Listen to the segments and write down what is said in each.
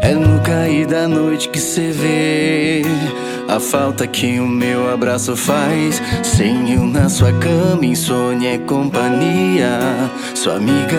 É no cair da noite que cê vê a falta que o meu abraço faz. Sem eu na sua cama, insônia é companhia, sua amiga.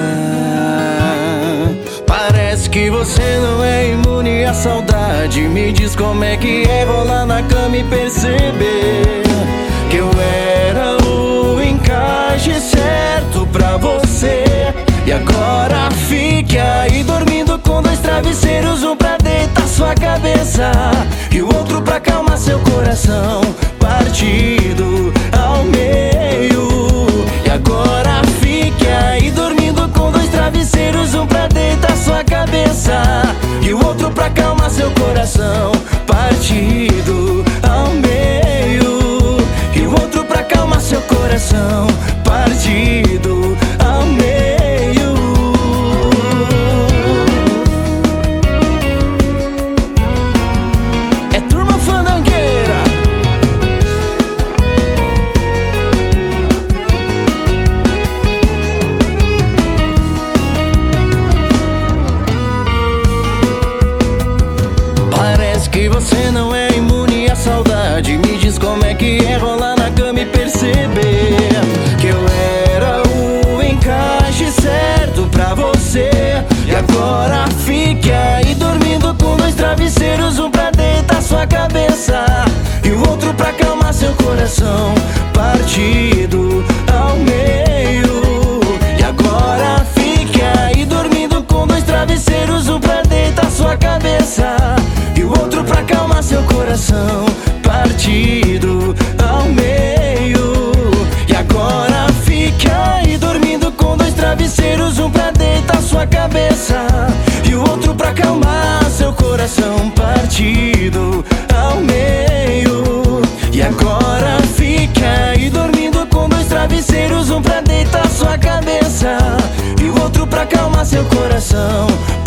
Parece que você não é imune à saudade. Me diz como é que é rolar na cama e perceber que eu era o encaixe certo pra você. E agora fique aí dormindo com dois travesseiros, um pra deitar sua cabeça e o outro pra acalmar seu coração partido ao meio. E agora fique aí dormindo com dois travesseiros, um pra deitar sua cabeça e o outro pra acalmar seu coração partido ao meio. E o outro pra acalmar seu coração partido ao meio. Que você não é imune à saudade. Me diz como é que é rolar na cama e perceber que eu era o encaixe certo pra você. E agora fique aí dormindo com dois travesseiros, um pra deitar sua cabeça e o outro pra acalmar seu coração partido ao meio. E agora fique aí dormindo com dois travesseiros, um pra deitar sua cabeça e o outro pra acalmar seu coração partido ao meio. E agora fique aí dormindo com dois travesseiros, um pra deitar sua cabeça e o outro pra acalmar seu coração partido ao meio. E agora fique aí dormindo com dois travesseiros, um pra deitar sua cabeça e o outro pra acalmar seu coração